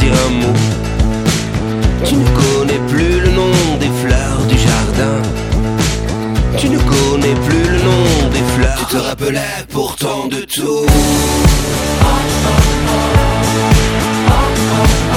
dire un mot. Tu ne connais plus le nom des fleurs du jardin. Tu ne connais plus le nom des fleurs. Tu te rappelais pourtant de tout.